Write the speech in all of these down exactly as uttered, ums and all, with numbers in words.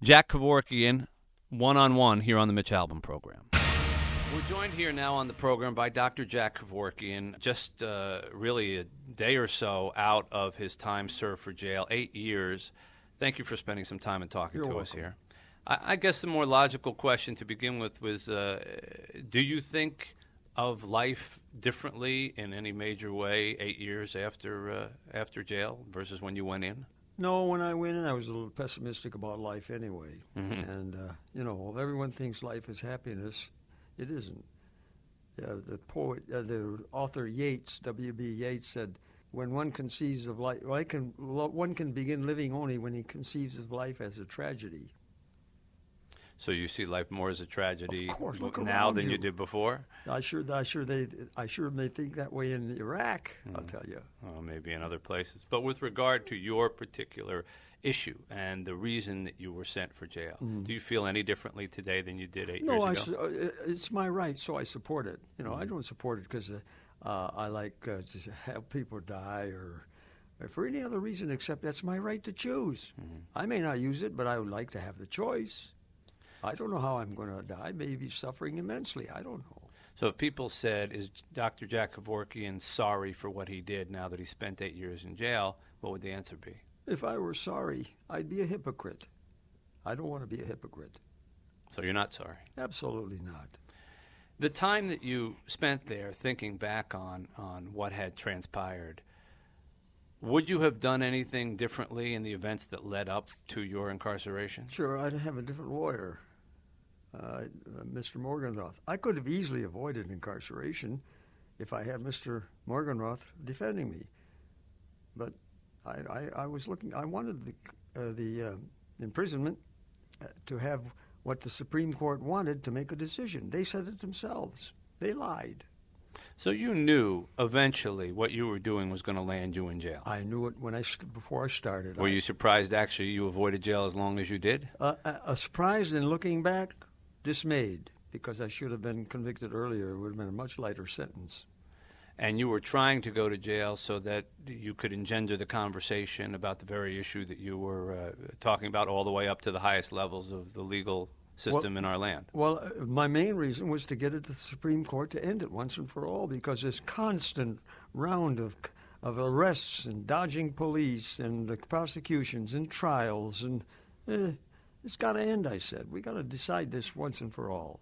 Jack Kevorkian, one-on-one here on the Mitch Albom program. We're joined here now on the program by Doctor Jack Kevorkian, just uh, really a day or so out of his time served for jail, eight years. Thank you for spending some time and talking You're to welcome. us here. I, I guess the more logical question to begin with was, uh, do you think of life differently in any major way eight years after uh, after jail versus when you went in? No, when I went in, I was a little pessimistic about life anyway. Mm-hmm. And, uh, you know, everyone thinks life is happiness. It isn't. Uh, the poet, uh, the author Yeats, W B Yeats, said, when one conceives of life, well, can, one can begin living only when he conceives of life as a tragedy. So you see life more as a tragedy Of course, look now around than you. you did before? I sure, I sure they, I sure they think that way in Iraq. Mm. I'll tell you. Well, maybe in other places. But with regard to your particular issue and the reason that you were sent for jail, Mm. do you feel any differently today than you did eight No, I years ago? su- uh, it's my right, so I support it. You know, Mm. I don't support it because uh, uh, I like uh, to have people die or, or for any other reason except that's my right to choose. Mm-hmm. I may not use it, but I would like to have the choice. I don't know how I'm going to die. Maybe suffering immensely. I don't know. So if people said, is Doctor Jack Kevorkian sorry for what he did now that he spent eight years in jail, what would the answer be? If I were sorry, I'd be a hypocrite. I don't want to be a hypocrite. So you're not sorry? Absolutely not. The time that you spent there thinking back on, on what had transpired, would you have done anything differently in the events that led up to your incarceration? Sure, I'd have a different lawyer. Uh, Mister Morgenroth. I could have easily avoided incarceration if I had Mister Morgenroth defending me. But I, I, I was looking, I wanted the, uh, the uh, imprisonment uh, to have what the Supreme Court wanted to make a decision. They said it themselves. They lied. So you knew eventually what you were doing was going to land you in jail. I knew it when I st- before I started. Were I, you surprised actually you avoided jail as long as you did? Uh, uh, uh, surprised and looking back, dismayed, because I should have been convicted earlier. It would have been a much lighter sentence. And you were trying to go to jail so that you could engender the conversation about the very issue that you were uh, talking about all the way up to the highest levels of the legal system Well- in our land. Well, uh, my main reason was to get it to the Supreme Court to end it once and for all, because this constant round of of arrests and dodging police and the prosecutions and trials, and uh, it's got to end, I said. We got to decide this once and for all.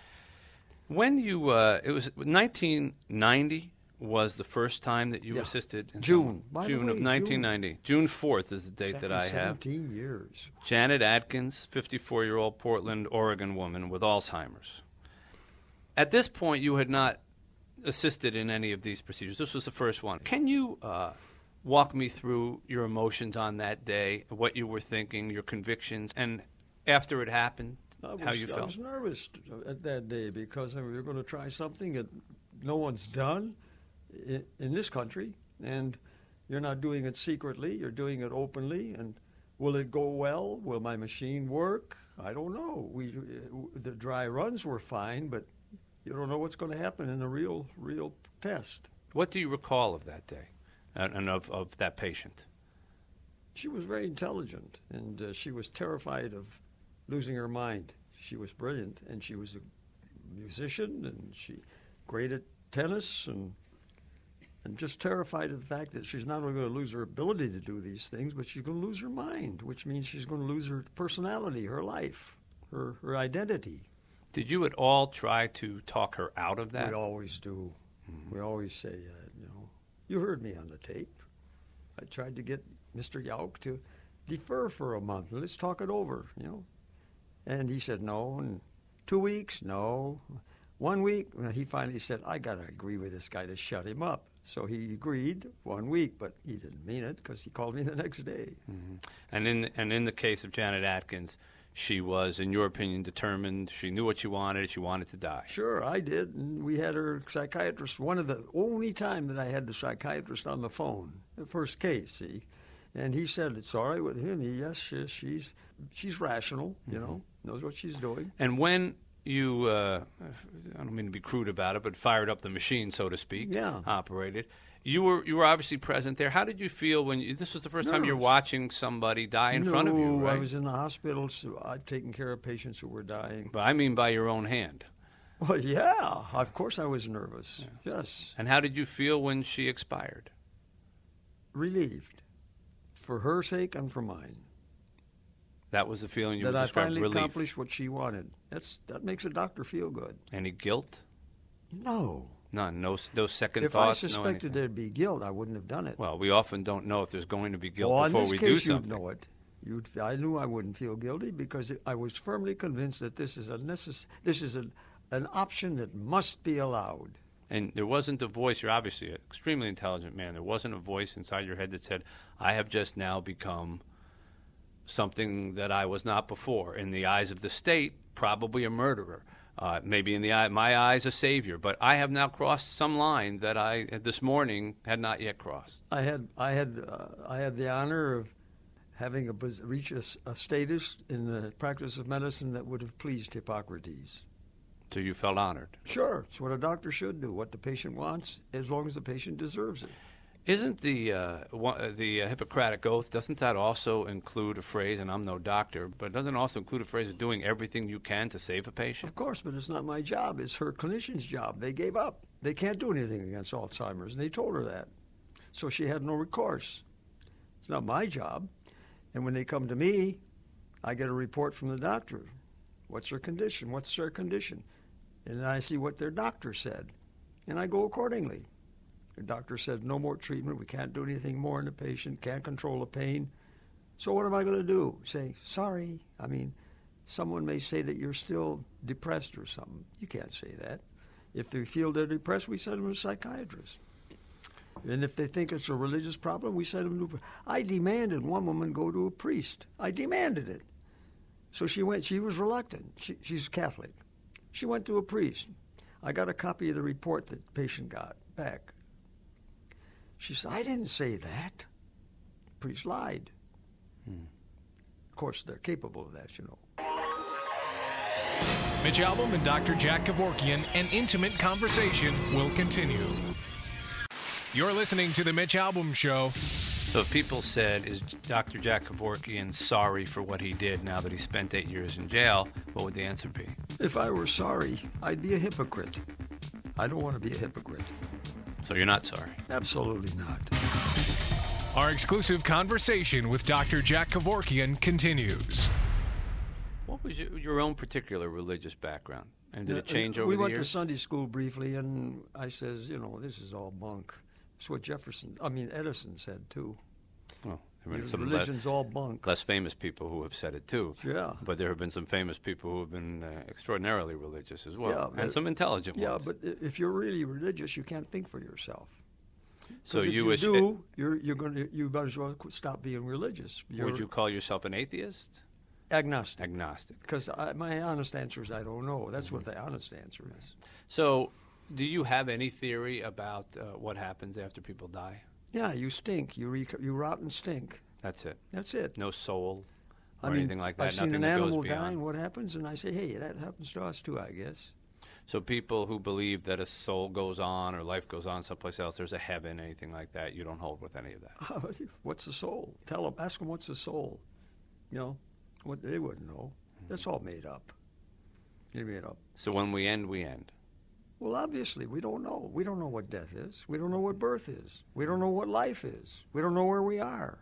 When you, uh, it was nineteen ninety was the first time that you Yeah. assisted in June. someone? By the June of way, nineteen ninety. June fourth is the date that I have. seventeen years. Janet Atkins, fifty-four-year-old Portland, Oregon woman with Alzheimer's. At this point, you had not assisted in any of these procedures. This was the first one. Can you uh, walk me through your emotions on that day, what you were thinking, your convictions, and after it happened, I was, how you I felt? was nervous at that day because I mean, we were going to try something that no one's done in, in this country, and you're not doing it secretly, you're doing it openly, and will it go well? Will my machine work? I don't know. We, the dry runs were fine, but you don't know what's going to happen in a real, real test. What do you recall of that day and and of, of that patient? She was very intelligent, and uh, she was terrified of losing her mind. She was brilliant, and she was a musician, and she great at tennis, and and just terrified of the fact that she's not only going to lose her ability to do these things, but she's going to lose her mind, which means she's going to lose her personality, her life, her, her identity. Did you at all try to talk her out of that? We always do. Mm-hmm. We always say, uh, you know, you heard me on the tape. I tried to get Mister Yauk to defer for a month. Let's talk it over, you know. And he said no. And two weeks, no. One week, well, he finally said, I got to agree with this guy to shut him up. So he agreed one week, but he didn't mean it because he called me the next day. Mm-hmm. And in the, and in the case of Janet Atkins, she was, in your opinion, determined. She knew what she wanted. She wanted to die. Sure, I did. And we had her psychiatrist, one of the only time that I had the psychiatrist on the phone, the first case, see. And he said it's all right with him. He, yes, she, she's she's rational, you know, knows what she's doing. And when you, uh, I don't mean to be crude about it, but fired up the machine, so to speak, Yeah. operated. You were you were obviously present there. How did you feel when you, this was the first time you're Nervous. watching somebody die in front of you, No, right? I was in the hospital, so I'd taken care of patients who were dying. But I mean by your own hand. Well, yeah, of course I was nervous. Yes, And how did you feel when she expired? relieved, for her sake and for mine. That was the feeling you that would I describe, finally relief. accomplished what she wanted. That's that makes a doctor feel good. Any guilt? No, None. No, no second if thoughts. I no suspected anything. there'd be guilt, I wouldn't have done it. Well, we often don't know if there's going to be guilt well, before in this we case, do you'd something. know it. You'd, I knew I wouldn't feel guilty because it, I was firmly convinced that this is a necess- This is a, an option that must be allowed. And there wasn't a voice. You're obviously an extremely intelligent man. There wasn't a voice inside your head that said, "I have just now become something that I was not before." In the eyes of the state, probably a murderer. Uh, maybe in the eye, my eyes, a savior. But I have now crossed some line that I, this morning, had not yet crossed. I had I had uh, I had the honor of having a, pos- reach a, s- a status in the practice of medicine that would have pleased Hippocrates. So you felt honored. Sure, it's what a doctor should do, what the patient wants, as long as the patient deserves it. Isn't the uh, one, uh, the uh, Hippocratic Oath, doesn't that also include a phrase, and I'm no doctor, but doesn't it also include a phrase of doing everything you can to save a patient? Of course, but it's not my job. It's her clinician's job. They gave up. They can't do anything against Alzheimer's, and they told her that. So she had no recourse. It's not my job. And when they come to me, I get a report from the doctor. What's her condition? What's their condition? And I see what their doctor said, and I go accordingly. The doctor said, no more treatment. We can't do anything more in the patient. Can't control the pain. So what am I going to do? Say, sorry. I mean, someone may say that you're still depressed or something. You can't say that. If they feel they're depressed, we send them to a psychiatrist. And if they think it's a religious problem, we send them to... I demanded one woman go to a priest. I demanded it. So she went. She was reluctant. She, she's Catholic. She went to a priest. I got a copy of the report that the patient got back. She said, I didn't say that. The priest lied. Hmm. Of course, they're capable of that, you know. Mitch Albom and Doctor Jack Kevorkian, an intimate conversation will continue. You're listening to The Mitch Albom Show. So if people said, is Doctor Jack Kevorkian sorry for what he did now that he spent eight years in jail, what would the answer be? If I were sorry, I'd be a hypocrite. I don't want to be a hypocrite. So you're not sorry? Absolutely not. Our exclusive conversation with Doctor Jack Kevorkian continues. What was your, your own particular religious background? And did Uh, it change over we the went years? to Sunday school briefly, and I says, you know, this is all bunk. That's what Jefferson, I mean, Edison said, too. Oh, there have been Your some religion's le- all bunk. less famous people who have said it, too. Yeah. But there have been some famous people who have been uh, extraordinarily religious as well, Yeah, and but- some intelligent Yeah, ones. but i- if you're really religious, you can't think for yourself. So 'Cause if you you wish- do, you're you're going to you might as well qu- stop being religious. You're Would you call yourself an atheist? agnostic? Agnostic. Because my honest answer is I don't know. That's what the honest answer is. So, do you have any theory about uh, what happens after people die? Yeah, you stink. You re- you rot and stink. That's it. That's it. No soul or I mean, anything like that. I've seen Nothing an that goes animal beyond. die, and what happens? And I say, hey, that happens to us too, I guess. So people who believe that a soul goes on or life goes on someplace else, there's a heaven, anything like that, you don't hold with any of that. What's the soul? Tell them. Ask them what's the soul. You know, what they wouldn't know. That's all made up. They made up. So when we end, we end. Well, obviously, we don't know. We don't know what death is. We don't know what birth is. We don't know what life is. We don't know where we are.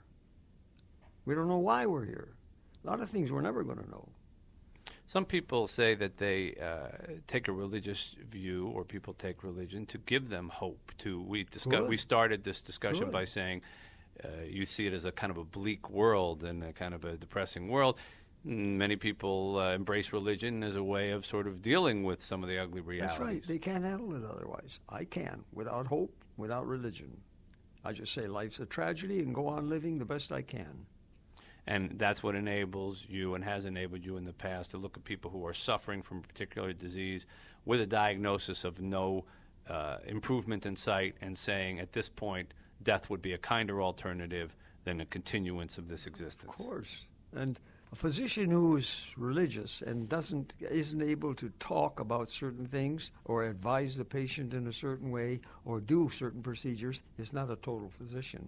We don't know why we're here. A lot of things we're never going to know. Some people say that they uh, take a religious view, or people take religion to give them hope. To we discuss, Good. we started this discussion Good. by saying uh, you see it as a kind of a bleak world and a kind of a depressing world. Mm, Many people uh, embrace religion as a way of sort of dealing with some of the ugly realities. That's right. They can't handle it otherwise. I can, without hope, without religion. I just say life's a tragedy and go on living the best I can. And that's what enables you and has enabled you in the past to look at people who are suffering from a particular disease with a diagnosis of no uh, improvement in sight and saying at this point death would be a kinder alternative than a continuance of this existence. Of course. And A physician who is religious and doesn't isn't able to talk about certain things or advise the patient in a certain way or do certain procedures is not a total physician.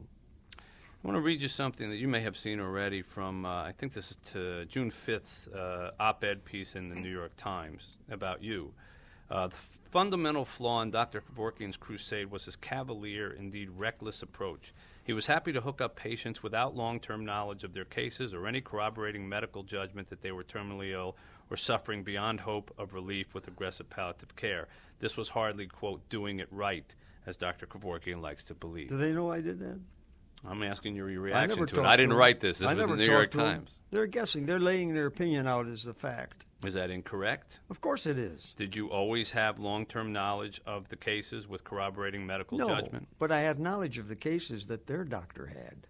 I want to read you something that you may have seen already from, uh, I think this is to June fifth uh, op-ed piece in the New York Times about you. Uh, the fundamental flaw in Doctor Kevorkian's crusade was his cavalier, indeed reckless approach. He was happy to hook up patients without long-term knowledge of their cases or any corroborating medical judgment that they were terminally ill or suffering beyond hope of relief with aggressive palliative care. This was hardly, quote, doing it right, as Doctor Kevorkian likes to believe. Do they know I did that? I'm asking your reaction to it. talked I didn't to write this. This I was never the New York talked to 'em. Times. They're guessing. They're laying their opinion out as a fact. Is that incorrect? Of course it is. Did you always have long-term knowledge of the cases with corroborating medical no, judgment? but I had knowledge of the cases that their doctor had.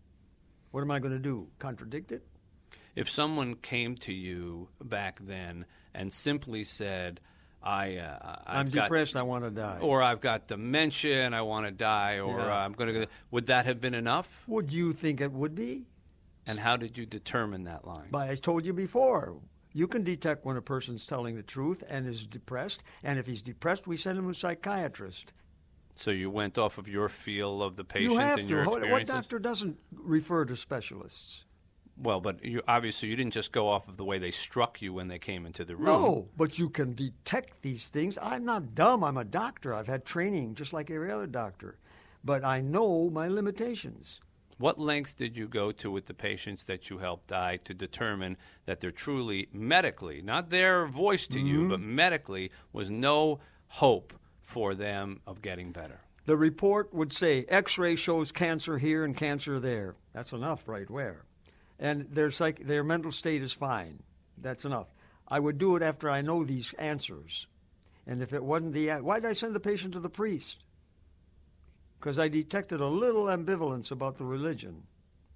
What am I going to do? Contradict it? If someone came to you back then and simply said, I, uh, I've I'm got, depressed, I want to die. or I've got dementia and I want to die, or Yeah. uh, I'm going to, would that have been enough? Would you think it would be? And how did you determine that line? But I told you before, you can detect when a person's telling the truth and is depressed, and if he's depressed, we send him to a psychiatrist. So you went off of your feel of the patient You have and to. your What- experiences? What doctor doesn't refer to specialists? Well, but you, obviously you didn't just go off of the way they struck you when they came into the room. No, but you can detect these things. I'm not dumb. I'm a doctor. I've had training just like every other doctor. But I know my limitations. What lengths did you go to with the patients that you helped die to determine that there truly, medically, not their voice to Mm-hmm. you, but medically, was no hope for them of getting better? The report would say X-ray shows cancer here and cancer there. That's enough right where. And their, psych- their mental state is fine. That's enough. I would do it after I know these answers. And if it wasn't the... Why did I send the patient to the priest? Because I detected a little ambivalence about the religion.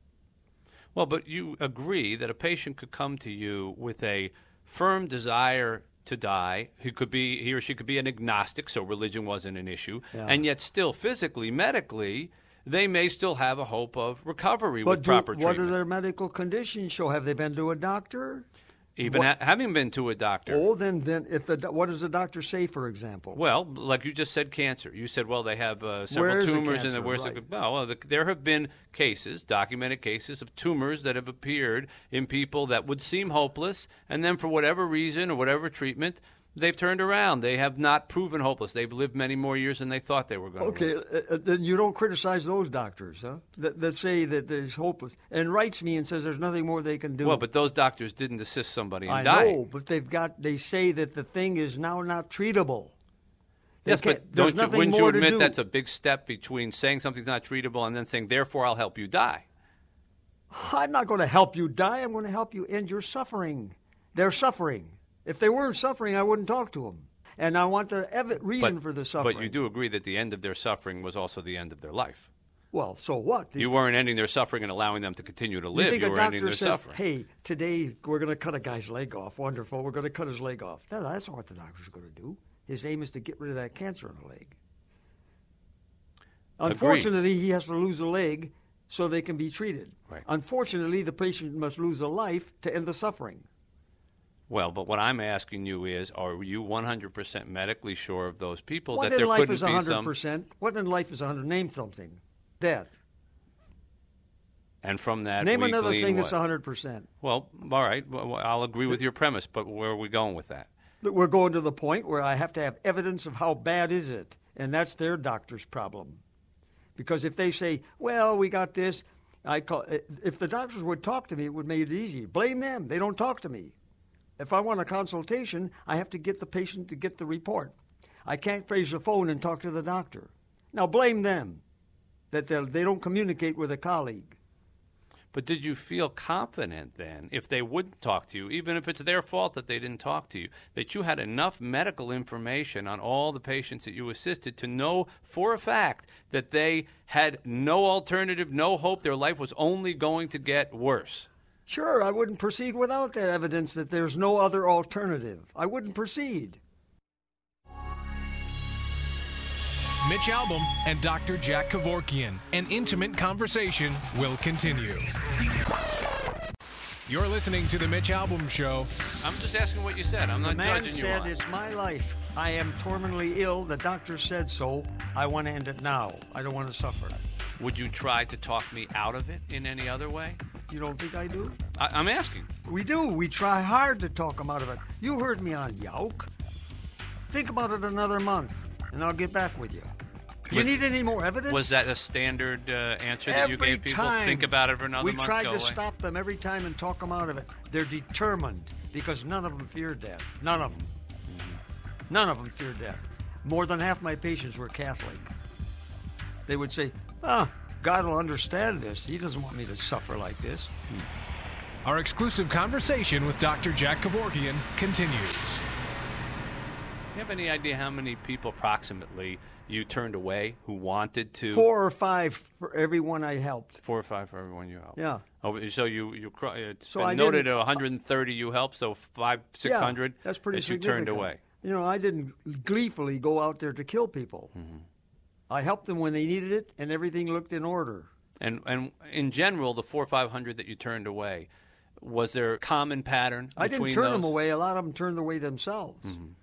Well, but you agree that a patient could come to you with a firm desire to die. He could be, he or she could be an agnostic, so religion wasn't an issue, Yeah. and yet still physically, medically, they may still have a hope of recovery But with do, proper what treatment. do their medical conditions show? Have they been to a doctor? Even what- ha- having been to a doctor. Oh, then, then if the, do- what does the doctor say, for example? Well, like you just said, cancer. You said, well, they have uh, several Where is the tumors, cancer? and where's Right. the well, well the, there have been cases, documented cases of tumors that have appeared in people that would seem hopeless, and then for whatever reason or whatever treatment, they've turned around. They have not proven hopeless. They've lived many more years than they thought they were going to Okay, live. uh, uh, then you don't criticize those doctors, huh? That, that say that there's hopeless and writes me and says there's nothing more they can do. Well, but those doctors didn't assist somebody in I dying. know, but they've got. They say that the thing is now not treatable. They Yes, can't- but there's don't you, nothing wouldn't you more to admit do. that's a big step between saying something's not treatable and then saying, therefore, I'll help you die? I'm not going to help you die. I'm going to help you end your suffering. They're suffering. If they weren't suffering, I wouldn't talk to them. And I want the ev- reason But, for the suffering. but you do agree that the end of their suffering was also the end of their life. Well, so what? The- You weren't ending their suffering and allowing them to continue to You live. think You a were ending doctor their says, suffering. hey, today we're going to cut a guy's leg off. Wonderful. We're going to cut his leg off. No, that's not what the doctor's going to do. His aim is to get rid of that cancer in the leg. Agreed. Unfortunately, he has to lose a leg so they can be treated. Right. Unfortunately, the patient must lose a life to end the suffering. Well, but what I'm asking you is, are you one hundred percent medically sure of those people What that in there life couldn't is be one some... hundred percent? What in life is one hundred? Name something. Death. And from that, Name we another glean thing what? that's one hundred percent. Well, all right. Well, I'll agree with your premise, but where are we going with that? We're going to the point where I have to have evidence of how bad is it, and that's their doctor's problem. Because if they say, well, we got this, I call, if the doctors would talk to me, it would make it easy. Blame them. They don't talk to me. If I want a consultation, I have to get the patient to get the report. I can't raise the phone and talk to the doctor. Now blame them that they they don't communicate with a colleague. But did you feel confident then, if they wouldn't talk to you, even if it's their fault that they didn't talk to you, that you had enough medical information on all the patients that you assisted to know for a fact that they had no alternative, no hope, their life was only going to get worse? Sure, I wouldn't proceed without that evidence that there's no other alternative. I wouldn't proceed. Mitch Albom and Doctor Jack Kevorkian. An intimate conversation will continue. You're listening to The Mitch Albom Show. I'm just asking what you said. I'm The not man judging you said, on it. it's my life. I am terminally ill. The doctor said so. I want to end it now. I don't want to suffer. Would you try to talk me out of it in any other way? You don't think I do? I, I'm asking. We do. We try hard to talk him out of it. You heard me on Yauk. Think about it another month, and I'll get back with you. Do you Was- need any more evidence? Was that a standard uh, answer that Every you gave people? time. Think about it for another we month. tried go to away. stop them every time and talk them out of it. They're determined because none of them feared death. None of them. None of them feared death. More than half my patients were Catholic. They would say, ah, God will understand this. He doesn't want me to suffer like this. Our exclusive conversation with Doctor Jack Kevorkian continues. Do you have any idea how many people approximately you turned away who wanted to? Four or five for everyone I helped. Four or five for everyone you helped. Yeah. Oh, so you you cro- it's So been I noted didn't- at one hundred thirty you helped, so five six hundred Yeah, that's pretty that you significant. turned away. You know, I didn't gleefully go out there to kill people. Mm-hmm. I helped them when they needed it, and everything looked in order. And and in general, the four or five hundred that you turned away, was there a common pattern? I didn't between turn those? them away. A lot of them turned away themselves.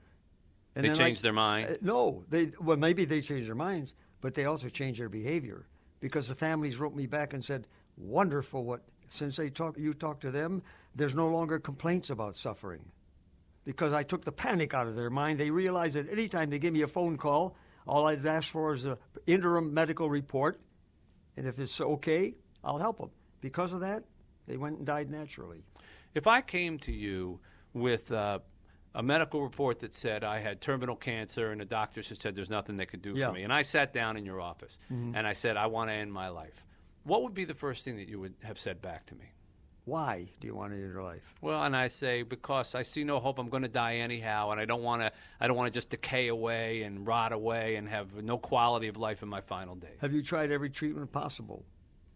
And They then changed I- their mind? Uh, no, they well maybe they changed their minds, but they also changed their behavior because the families wrote me back and said, "Wonderful! What since they talk you talk to them, there's no longer complaints about suffering." Because I took the panic out of their mind. They realized that anytime they give me a phone call, all I'd ask for is an interim medical report, and if it's okay, I'll help them. Because of that, they went and died naturally. If I came to you with uh, a medical report that said I had terminal cancer and the doctors had said there's nothing they could do Yeah. for me, and I sat down in your office and I said I want to end my life, what would be the first thing that you would have said back to me? Why do you want to end your life? Well, and I say because I see no hope. I'm going to die anyhow, and I don't want to. I don't want to just decay away and rot away and have no quality of life in my final days. Have you tried every treatment possible?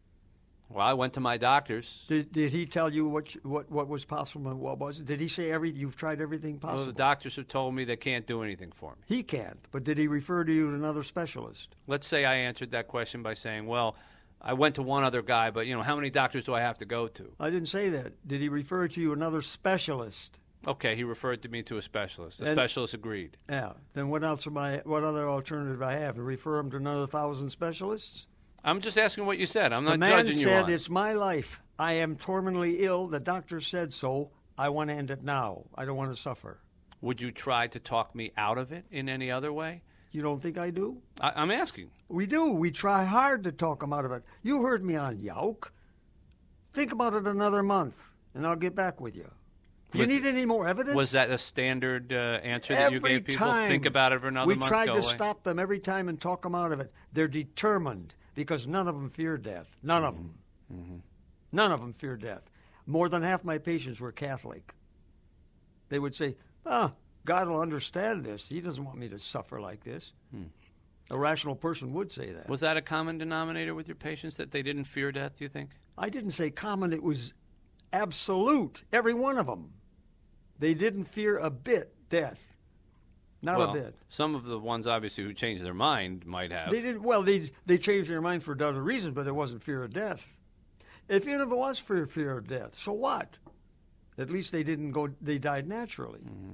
Well, I went to my doctors. Did, did he tell you what you- what what was possible and what wasn't? Did he say every you've tried everything Well, possible? the doctors have told me they can't do anything for me. He can't. But did he refer to you to another specialist? Let's say I answered that question by saying, "Well, I went to one other guy, but you know, how many doctors do I have to go to?" I didn't say that. Did he refer to you another specialist? Okay, he referred to me to a specialist. The And- specialist agreed. Yeah. Then what else am I? What other alternative I have? To refer him to another thousand specialists? I'm just asking what you said. I'm The not man judging you said, on it. "It's my life. I am terminally ill. The doctor said so. I want to end it now. I don't want to suffer." Would you try to talk me out of it in any other way? You don't think I do? I, I'm asking. We do. We try hard to talk them out of it. You heard me on Yauk. Think about it another month, and I'll get back with you. Do you Was- need any more evidence? Was that a standard uh, answer that you Every gave people? time. Think about it for another we month. tried go to away. stop them every time and talk them out of it. They're determined because none of them fear death. None of them. Mm-hmm. None of them fear death. More than half my patients were Catholic. They would say, ah, God will understand this. He doesn't want me to suffer like this. Hmm. A rational person would say that. Was that a common denominator with your patients that they didn't fear death? Do you think? I didn't say common. It was absolute. Every one of them. They didn't fear a bit death. Not well, a bit. Some of the ones, obviously, who changed their mind might have. They didn't. Well, they they changed their mind for other reasons, but it wasn't fear of death. If even if it was fear fear of death, so what? At least they didn't go. They died naturally. Mm-hmm.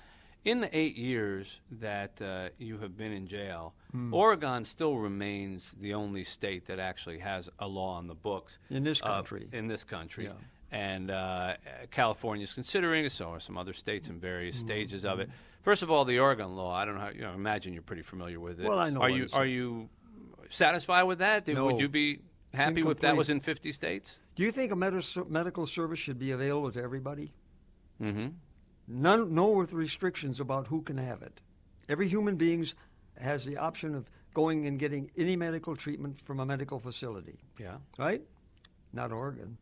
In the eight years that uh, you have been in jail, Hmm. Oregon still remains the only state that actually has a law on the books. In this uh, country. in this country. Yeah. And uh, California is considering it, so are some other states in various Mm-hmm. stages of it. First of all, the Oregon law, I don't know how, you know, I imagine you're pretty familiar with it. Well, I know Are what you it's- Are you satisfied with that? No. Would you be happy if that incomplete. was in fifty states? Do you think a med- medical service should be available to everybody? Mm-hmm. None, no with restrictions about who can have it. Every human being has the option of going and getting any medical treatment from a medical facility, Yeah. right? Not Oregon.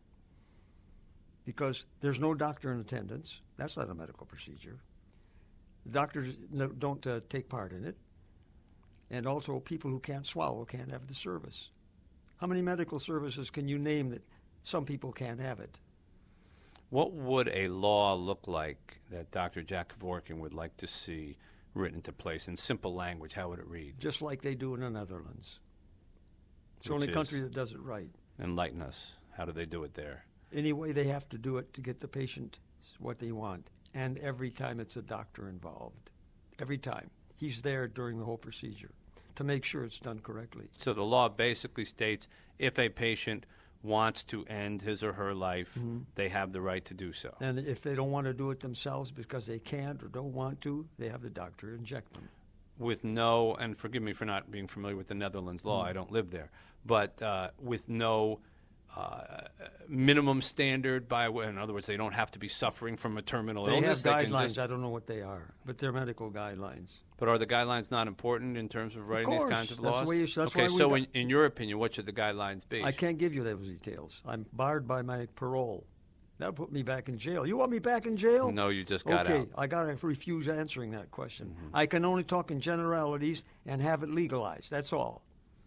Because there's no doctor in attendance. That's not a medical procedure. Doctors no, don't uh, take part in it. And also people who can't swallow can't have the service. How many medical services can you name that some people can't have it? What would a law look like that Doctor Jack Kevorkian would like to see written into place in simple language? How would it read? Just like they do in the Netherlands. It's the Which only is- country that does it right. Enlighten us. How do they do it there? Any way they have to do it to get the patient what they want. And every time it's a doctor involved. Every time. He's there during the whole procedure to make sure it's done correctly. So the law basically states if a patient wants to end his or her life, mm-hmm. they have the right to do so. And if they don't want to do it themselves because they can't or don't want to, they have the doctor inject them. With no, and forgive me for not being familiar with the Netherlands law, mm-hmm. I don't live there, but uh, with no uh, minimum standard by, in other words, they don't have to be suffering from a terminal they illness. Have they guidelines. Can just, I don't know what they are, but they're medical guidelines. But are the guidelines not important in terms of writing of course. these kinds of that's laws? Why you, that's okay, why so we in, in your opinion, what should the guidelines be? I can't give you those details. I'm barred by my parole. That'll put me back in jail. You want me back in jail? No, you just got okay, out. Okay, I got to refuse answering that question. Mm-hmm. I can only talk in generalities and have it legalized. That's all.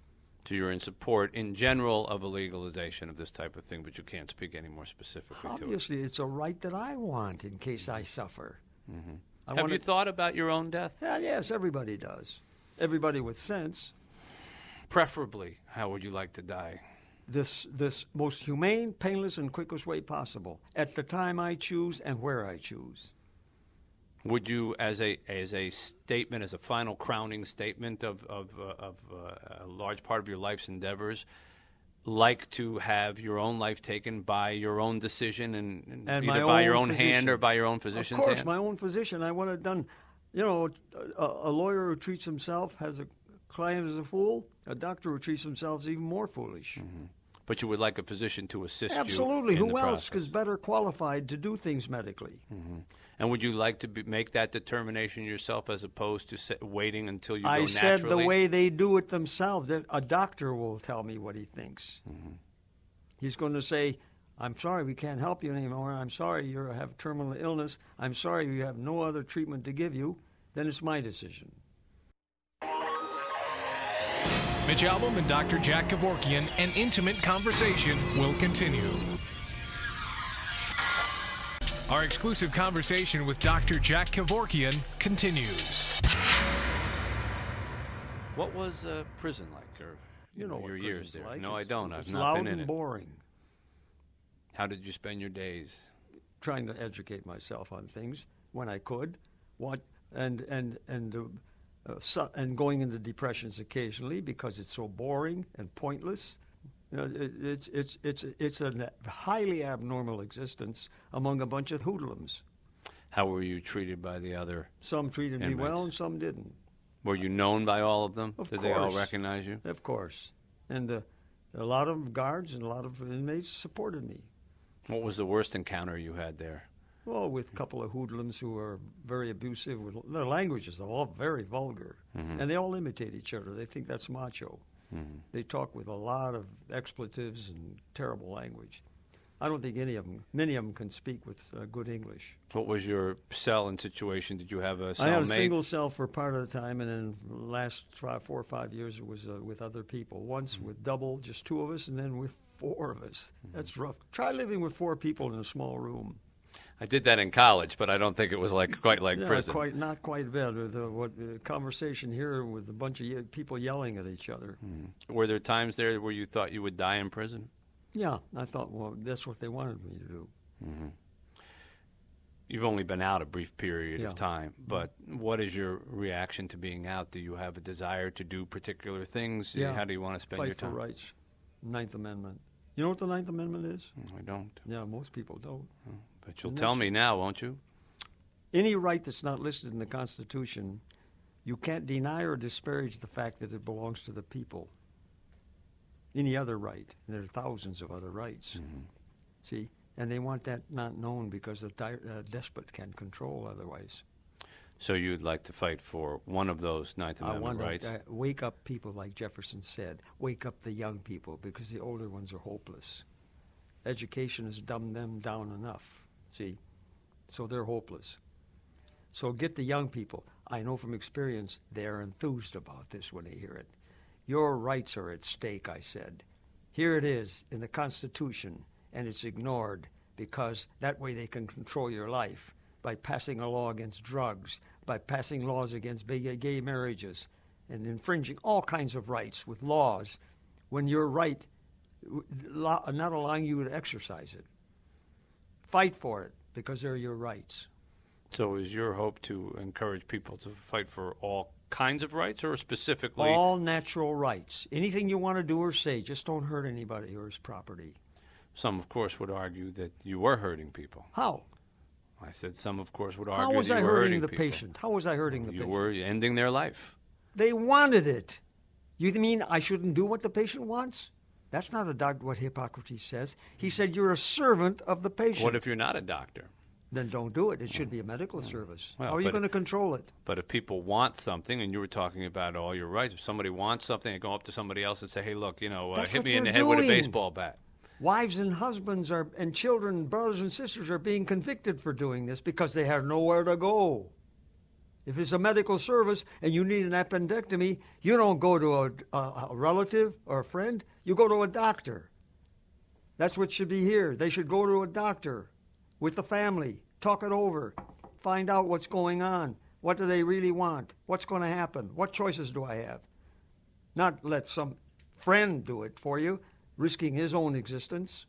So you're in support, in general, of a legalization of this type of thing, but you can't speak any more specifically Obviously, to it. Obviously, it's a right that I want in case I suffer. Mm-hmm. I Have wanna... you thought about your own death? Yeah, yes, everybody does. Everybody with sense. Preferably, how would you like to die? This this most humane, painless, and quickest way possible, at the time I choose and where I choose. Would you, as a as a statement, as a final crowning statement of of, uh, of uh, a large part of your life's endeavors, like to have your own life taken by your own decision and, and, and either by your own physician. hand or by your own physician's Of course, hand? my own physician. I want it done. You know, a, a lawyer who treats himself has a client as a fool. A doctor who treats himself is even more foolish. Mm-hmm. But you would like a physician to assist Absolutely. you in Who the else process. is better qualified to do things medically? Mm-hmm. And would you like to be, make that determination yourself as opposed to sit, waiting until you I go said naturally? the way they do it themselves. A doctor will tell me what he thinks. Mm-hmm. He's going to say, I'm sorry, we can't help you anymore. I'm sorry you have terminal illness. I'm sorry you have no other treatment to give you. Then it's my decision. Mitch Albom and Doctor Jack Kevorkian, an intimate conversation will continue. Our exclusive conversation with Doctor Jack Kevorkian continues. What was uh, prison like, or you know, your what years there? Like. No, it's, I don't. I've it's not loud been in and it. boring. How did you spend your days? Trying to educate myself on things when I could, what and and and. Uh, Uh, so, and going into depressions occasionally because it's so boring and pointless. You know, it, it's it's it's it's a highly abnormal existence among a bunch of hoodlums. How were you treated by the other? Some treated inmates? me well, and some didn't. Were you known by all of them? Of Did course. they all recognize you? Of course, and uh, a lot of guards and a lot of inmates supported me. What was the worst encounter you had there? Well, with a couple of hoodlums who are very abusive. With, their languages are all very vulgar, mm-hmm. and they all imitate each other. They think that's macho. Mm-hmm. They talk with a lot of expletives and terrible language. I don't think any of them, many of them can speak with uh, good English. What was your cell and situation? Did you have a cellmate? I had a single cell for part of the time, and then the last five, four or five years it was uh, with other people. Once mm-hmm. with double, just two of us, and then with four of us. Mm-hmm. That's rough. Try living with four people in a small room. I did that in college, but I don't think it was like quite like yeah, prison. Quite, not quite bad. The, what, the conversation here with a bunch of ye- people yelling at each other. Mm. Were there times there where you thought you would die in prison? Yeah, I thought, well, that's what they wanted me to do. Mm-hmm. You've only been out a brief period yeah. of time, but what is your reaction to being out? Do you have a desire to do particular things? Yeah. How do you want to spend Fight your time? for rights. Ninth Amendment. You know what the Ninth Amendment is? I don't. Yeah, most people don't. Oh, but you'll Isn't tell that me now, won't you? Any right that's not listed in the Constitution, you can't deny or disparage the fact that it belongs to the people. Any other right, and there are thousands of other rights. Mm-hmm. See, and they want that not known because a di- uh, despot can control otherwise. So you'd like to fight for one of those Ninth I Amendment want rights? to uh, wake up people, like Jefferson said. Wake up the young people, because the older ones are hopeless. Education has dumbed them down enough, see? So they're hopeless. So get the young people. I know from experience they're enthused about this when they hear it. Your rights are at stake, I said. Here it is in the Constitution, and it's ignored because that way they can control your life by passing a law against drugs, by passing laws against gay marriages, and infringing all kinds of rights with laws when your right not allowing you to exercise it. Fight for it, because they're your rights. So is your hope to encourage people to fight for all kinds of rights, or specifically all natural rights? Anything you want to do or say, just don't hurt anybody or his property. Some, of course, would argue that you were hurting people. How? I said some, of course, would argue How was that I you were hurting hurting the people. patient? How was I hurting the You patient? were ending their life. They wanted it. You mean I shouldn't do what the patient wants? That's not a doc- what Hippocrates says. He said you're a servant of the patient. What if you're not a doctor? Then don't do it. It should be a medical service. Well, How are you but- going to control it? But if people want something, and you were talking about all your rights, if somebody wants something, they go up to somebody else and say, hey, look, you know, uh, That's hit what me in the they're head with a doing. baseball bat. Wives and husbands are, and children, brothers and sisters are being convicted for doing this because they have nowhere to go. If it's a medical service and you need an appendectomy, you don't go to a, a, a relative or a friend. You go to a doctor. That's what should be here. They should go to a doctor with the family, talk it over, find out what's going on. What do they really want? What's going to happen? What choices do I have? Not let some friend do it for you, risking his own existence.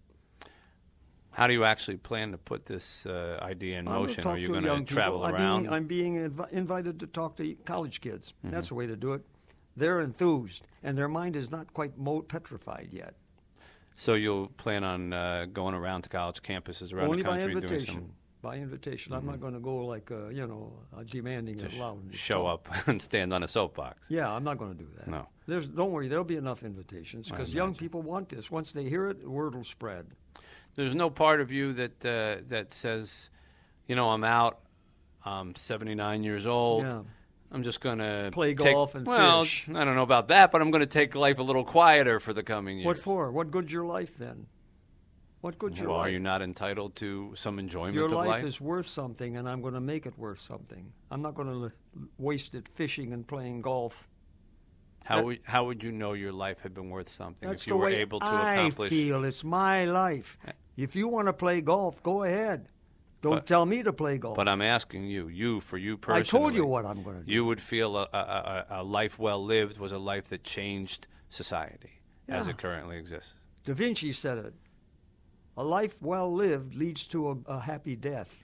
How do you actually plan to put this uh, idea in I'm gonna motion? talk Are you to going young to travel people. I'm around? being, I'm being inv- invited to talk to college kids. Mm-hmm. That's the way to do it. They're enthused, and their mind is not quite mo- petrified yet. So you'll plan on uh, going around to college campuses around Only the country by doing invitation. some... By invitation. Mm-hmm. I'm not going to go like, uh, you know, uh, demanding it sh- loud. Show up and stand on a soapbox. Yeah, I'm not going to do that. No. There's, don't worry, there'll be enough invitations I because young imagine. people want this. Once they hear it, the word will spread. There's no part of you that uh, that says, you know, I'm out, I'm seventy-nine years old, Yeah. I'm just going to Play take, golf and well, fish. I don't know about that, but I'm going to take life a little quieter for the coming years. What for? What good's your life then? What good's your Well, life? are you not entitled to some enjoyment Your of life, life? is worth something, and I'm going to make it worth something. I'm not going to l- waste it fishing and playing golf. How that- would, how would you know your life had been worth something That's if you the were way able to I accomplish? feel. It's my life. If you want to play golf, go ahead. Don't But- tell me to play golf. But I'm asking you, you for you I personally. told you what I'm going to do. You would feel a, a, a, a life well lived was a life that changed society as Yeah. it currently exists. Da Vinci said it. A life well lived leads to a, a happy death.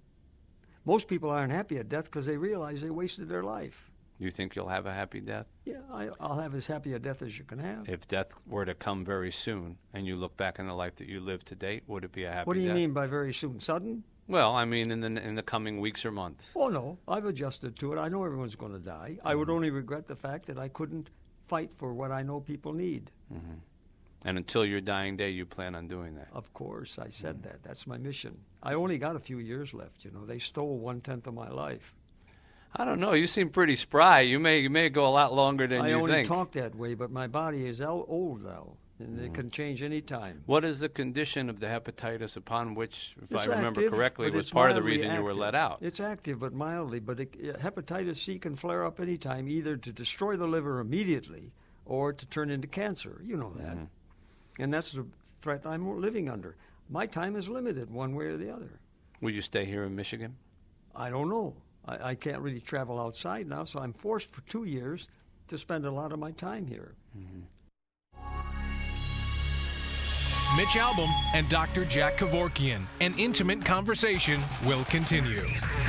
Most people aren't happy at death because they realize they wasted their life. You think you'll have a happy death? Yeah, I, I'll have as happy a death as you can have. If death were to come very soon and you look back on the life that you lived to date, would it be a happy What do you death? mean by very soon? Sudden? Well, I mean in the in the coming weeks or months. Oh, no. I've adjusted to it. I know everyone's going to die. I would only regret the fact that I couldn't fight for what I know people need. Mm-hmm. And until your dying day, you plan on doing that. Of course, I said that. That's my mission. I only got a few years left. You know, they stole one-tenth of my life. I don't know. You seem pretty spry. You may you may go a lot longer than I you only think. talk that way, but my body is el- old now, and it can change any time. What is the condition of the hepatitis upon which, if It's I remember active, correctly, but was it's part of the mildly reason you were active. let out? It's active, but mildly. But it, uh, hepatitis C can flare up any time, either to destroy the liver immediately or to turn into cancer. You know that. Mm-hmm. And that's the threat I'm living under. My time is limited one way or the other. Will you stay here in Michigan? I don't know. I, I can't really travel outside now, so I'm forced for two years to spend a lot of my time here. Mm-hmm. Mitch Albom and Doctor Jack Kevorkian. An intimate conversation will continue.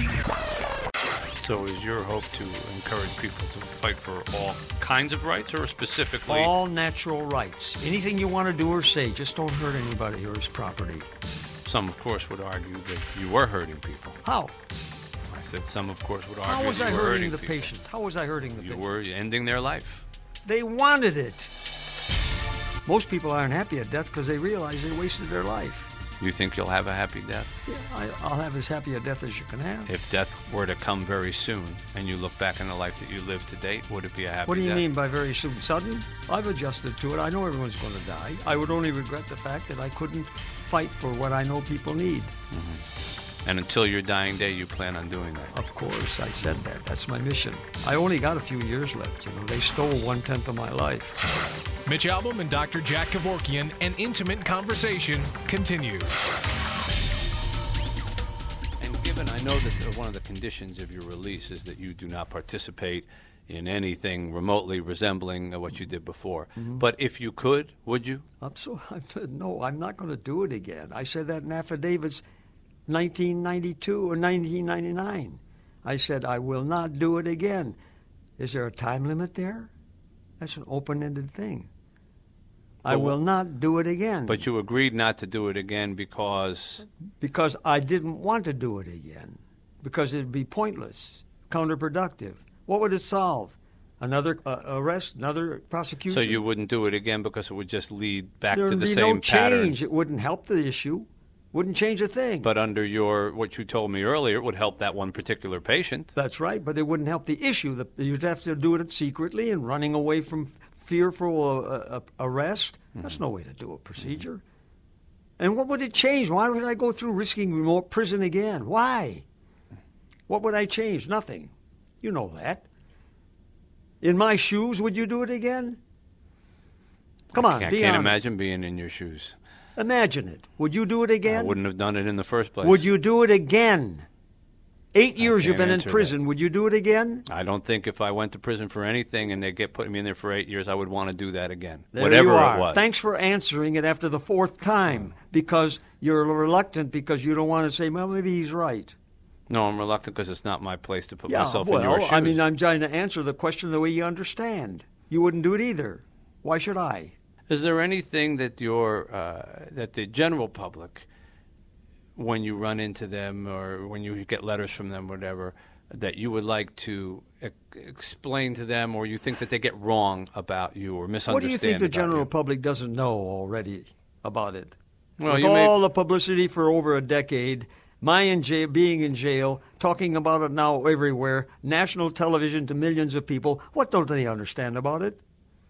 So is your hope to encourage people to fight for all kinds of rights, or specifically? All natural rights. Anything you want to do or say, just don't hurt anybody or his property. Some, of course, would argue that you were hurting people. How? I said some, of course, would argue How was that I you were hurting hurting the people. patient? How was I hurting the You patient? were ending their life. They wanted it. Most people aren't happy at death because they realize they wasted their life. You think you'll have a happy death? Yeah, I, I'll have as happy a death as you can have. If death were to come very soon and you look back on the life that you lived to date, would it be a happy death? What do you mean by very soon? Sudden? I've adjusted to it. I know everyone's going to die. I would only regret the fact that I couldn't fight for what I know people need. And until your dying day, you plan on doing that? Of course, I said that. That's my mission. I only got a few years left. You know, they stole one-tenth of my life. Mitch Albom and Doctor Jack Kevorkian. An intimate conversation continues. And given, I know that the- one of the conditions of your release is that you do not participate in anything remotely resembling uh, what you did before. Mm-hmm. But if you could, would you? I'm so, I'm, no, I'm not going to do it again. I said that in affidavits nineteen ninety-two or nineteen ninety-nine. I said, I will not do it again. Is there a time limit there? That's an open-ended thing. I will not do it again. But you agreed not to do it again because... Because I didn't want to do it again. Because it'd be pointless, counterproductive. What would it solve? Another uh, arrest, another prosecution? So you wouldn't do it again because it would just lead back There'd to the be same no pattern. change. It wouldn't help the issue. Wouldn't change a thing. But under your what you told me earlier, it would help that one particular patient. That's right, but it wouldn't help the issue. The, you'd have to do it secretly and running away from fearful uh, uh, arrest. Mm-hmm. That's no way to do a procedure. Mm-hmm. And what would it change? Why would I go through risking remote prison again? Why? What would I change? Nothing. You know that. In my shoes, would you do it again? Come on, I can't, be I can't honest. imagine being in your shoes. Imagine it. Would you do it again? I wouldn't have done it in the first place. Would you do it again? Eight years you've can't been in answer prison. that. Would you do it again? I don't think if I went to prison for anything and they get put me in there for eight years, I would want to do that again. There Whatever you are. it was. Thanks for answering it after the fourth time, because you're reluctant because you don't want to say, well, maybe he's right. No, I'm reluctant because it's not my place to put Yeah, myself well, in your shoes. I mean, I'm trying to answer the question the way you understand. You wouldn't do it either. Why should I? Is there anything that your uh, that the general public, when you run into them or when you get letters from them, whatever, that you would like to e- explain to them, or you think that they get wrong about you or misunderstand? What do you think the about general you? public doesn't know already about it? Well, With you all may- the publicity for over a decade, my in jail, being in jail, talking about it now everywhere, national television to millions of people, what don't they understand about it?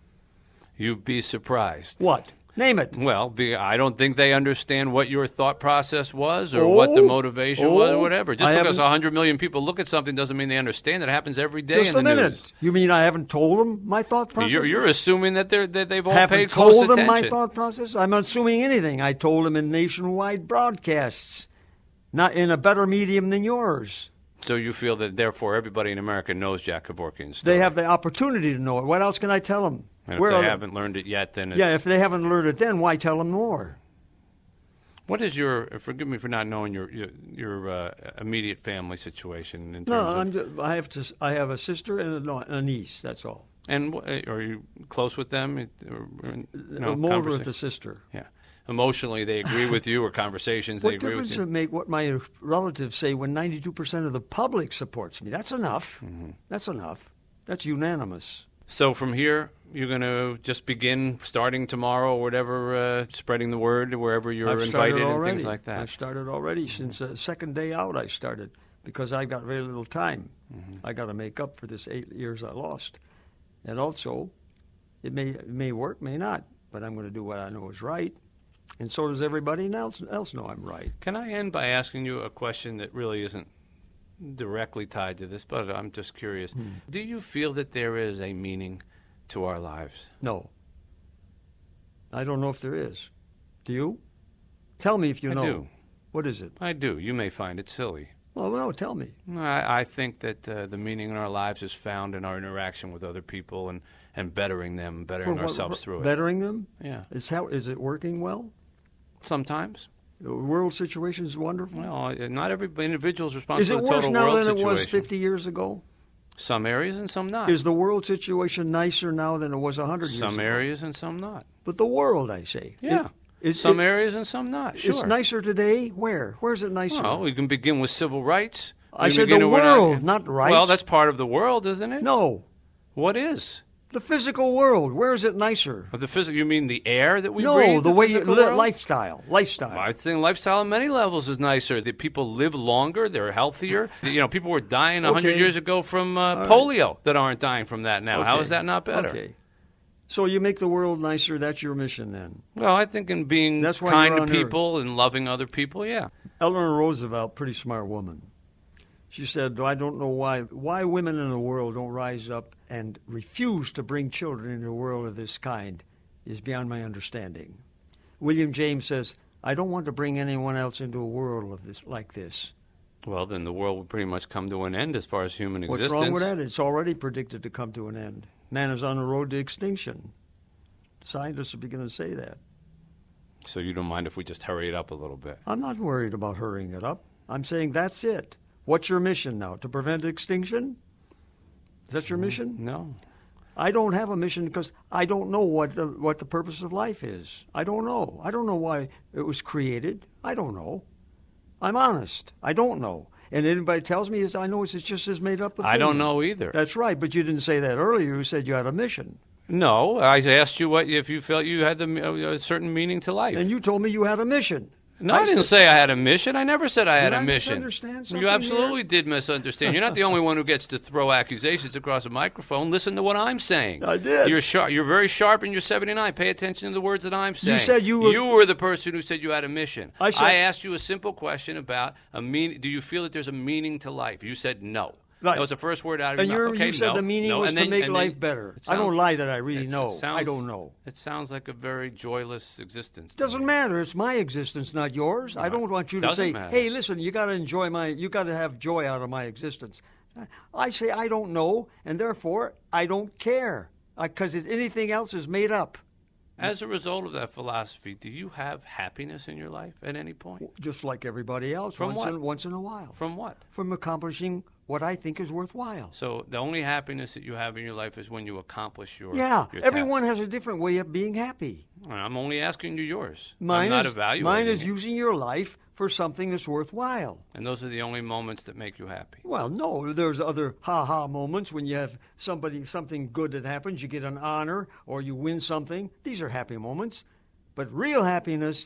You'd be surprised. What? Name it. Well, be, I don't think they understand what your thought process was or what the Oh, motivation was oh, or whatever. Just I because haven't- one hundred million people look at something doesn't mean they understand it. It happens every day Just in the a minute. news. You mean I haven't told them my thought process? You're, you're assuming that, they're, that they've all haven't paid close told them attention. my thought process? I'm assuming anything. I told them in nationwide broadcasts, not in a better medium than yours. So you feel that, therefore, everybody in America knows Jack Kevorkian's story. They have the opportunity to know it. What else can I tell them? And if Where they are haven't learned it yet, then it's... Yeah, if they haven't learned it then, why tell them more? What is your... Forgive me for not knowing your your, your uh, immediate family situation in terms No, of... I'm just, I have to. I have a sister and a, no- a niece. That's all. And wh- are you close with them? Or, or, no, More conversa- with the sister. Yeah. Emotionally, they agree with you, or conversations, they What agree difference with does you? it make what my relatives say when ninety-two percent of the public supports me? That's enough. Mm-hmm. That's enough. That's unanimous. So from here, you're going to just begin starting tomorrow or whatever, uh, spreading the word wherever you're I've started invited and already. things like that. I've started already since the second day out. I started because I've got very little time. Mm-hmm. I got to make up for this eight years I lost, and also, it may it may work, may not, but I'm going to do what I know is right, and so does everybody else else know I'm right. Can I end by asking you a question that really isn't directly tied to this, but I'm just curious. Hmm. Do you feel that there is a meaning to our lives? No. I don't know if there is. Do you? Tell me if you I know. do. What is it? I do. You may find it silly. Well, no, tell me. I, I think that uh, the meaning in our lives is found in our interaction with other people and, and bettering them, bettering For what- ourselves for through it. Bettering them? Yeah. Is how is it working well? Sometimes. The world situation is wonderful. Well, uh, not every individual is responsible Is it for the worse total now world than situation. it was fifty years ago? Some areas and some not. Is the world situation nicer now than it was one hundred years Some ago? areas and some not. But the world, I say. Yeah. It, it's, some it, areas and some not. Sure. It's nicer today? Where? Where's it nicer? Well, we can begin with civil rights. I We can said begin the with- we're not- world, not rights. Well, that's part of the world, isn't it? No. What is? The physical world. Where is it nicer? Of the physical, you mean the air that we no, breathe? the, way you physical live, world? lifestyle. Lifestyle. I think lifestyle on many levels is nicer. That people live longer, they're healthier. You know, people were dying a hundred Okay. years ago from uh, right. polio that aren't dying from that now. How Okay. is that not better? Okay. So you make the world nicer. That's your mission, then. Well, I think in being That's why kind you're to on Earth. people and loving other people, yeah. Eleanor Roosevelt, pretty smart woman. She said, I don't know why why women in the world don't rise up and refuse to bring children into a world of this kind is beyond my understanding. William James says, I don't want to bring anyone else into a world of this like this. Well, then the world would pretty much come to an end as far as human What's existence. wrong with that? It's already predicted to come to an end. Man is on the road to extinction. Scientists are beginning to say that. So you don't mind if we just hurry it up a little bit? I'm not worried about hurrying it up. I'm saying that's it. What's your mission now? To prevent extinction? Is that your mission? No. I don't have a mission because I don't know what the, what the purpose of life is. I don't know. I don't know why it was created. I don't know. I'm honest. I don't know. And anybody tells me is I know it's just as made up opinion. I don't know either. That's right, but you didn't say that earlier. You said you had a mission. No, I asked you what if you felt you had the, a certain meaning to life. And you told me you had a mission. No, I, I didn't said, say I had a mission. I never said I had did a I mission. misunderstand something You absolutely here? did misunderstand. You're not the only one who gets to throw accusations across a microphone. Listen to what I'm saying. I did. You're sharp. You're very sharp, and you're seventy-nine. Pay attention to the words that I'm saying. You said you were. You were the person who said you had a mission. I said, I asked you a simple question about a mean. Do you feel that there's a meaning to life? You said no. Right. That was the first word out of And your you're, mouth. Okay, you said no, the meaning no. was and to then, make and life then, better. Sounds, I don't lie that I really it know. sounds, I don't know. It sounds like a very joyless existence. Doesn't matter. It's my existence, not yours. No, I don't want you to doesn't say, matter. "Hey, listen, you got to enjoy my. You got to have joy out of my existence." I say I don't know, and therefore I don't care because anything else is made up. As a result of that philosophy, do you have happiness in your life at any point? Just like everybody else, From once what? in once in a while, From what? from accomplishing what I think is worthwhile. So the only happiness that you have in your life is when you accomplish your Yeah, your everyone tasks. has a different way of being happy. And I'm only asking you yours. Mine I'm not is evaluating mine is it. using your life for something that's worthwhile. And those are the only moments that make you happy. Well, no, there's other ha-ha moments when you have somebody something good that happens, you get an honor or you win something. These are happy moments. But real happiness,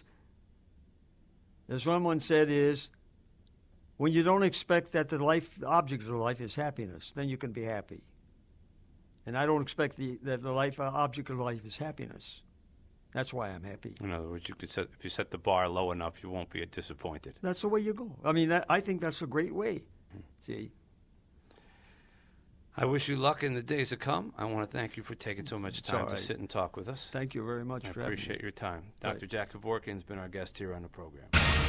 as someone said, is when you don't expect that the life the object of life is happiness, then you can be happy. And I don't expect the, that the life uh, object of life is happiness. That's why I'm happy. In other words, you could set, if you set the bar low enough, you won't be disappointed. That's the way you go. I mean, that, I think that's a great way. See? I wish you luck in the days to come. I want to thank you for taking so much It's time all to right. sit and talk with us. Thank you very much I for having me. appreciate your time. Doctor Right. Jack Kevorkian has been our guest here on the program.